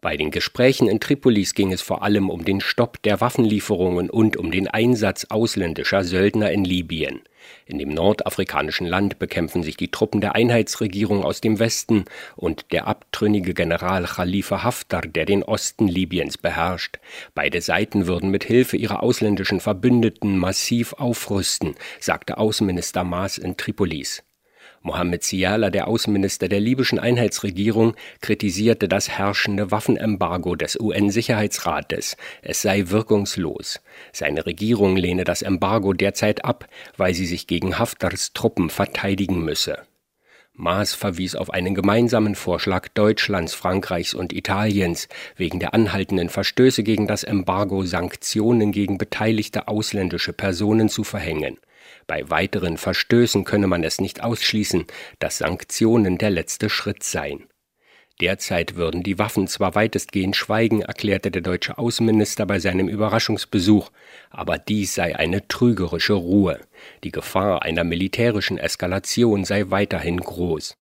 Bei den Gesprächen in Tripolis ging es vor allem um den Stopp der Waffenlieferungen und um den Einsatz ausländischer Söldner in Libyen. In dem nordafrikanischen Land bekämpfen sich die Truppen der Einheitsregierung aus dem Westen und der abtrünnige General Khalifa Haftar, der den Osten Libyens beherrscht. Beide Seiten würden mit Hilfe ihrer ausländischen Verbündeten massiv aufrüsten, sagte Außenminister Maas in Tripolis. Mohamed Siala, der Außenminister der libyschen Einheitsregierung, kritisierte das herrschende Waffenembargo des UN-Sicherheitsrates. Es sei wirkungslos. Seine Regierung lehne das Embargo derzeit ab, weil sie sich gegen Haftars Truppen verteidigen müsse. Maas verwies auf einen gemeinsamen Vorschlag Deutschlands, Frankreichs und Italiens, wegen der anhaltenden Verstöße gegen das Embargo Sanktionen gegen beteiligte ausländische Personen zu verhängen. Bei weiteren Verstößen könne man es nicht ausschließen, dass Sanktionen der letzte Schritt seien. Derzeit würden die Waffen zwar weitestgehend schweigen, erklärte der deutsche Außenminister bei seinem Überraschungsbesuch, aber dies sei eine trügerische Ruhe. Die Gefahr einer militärischen Eskalation sei weiterhin groß.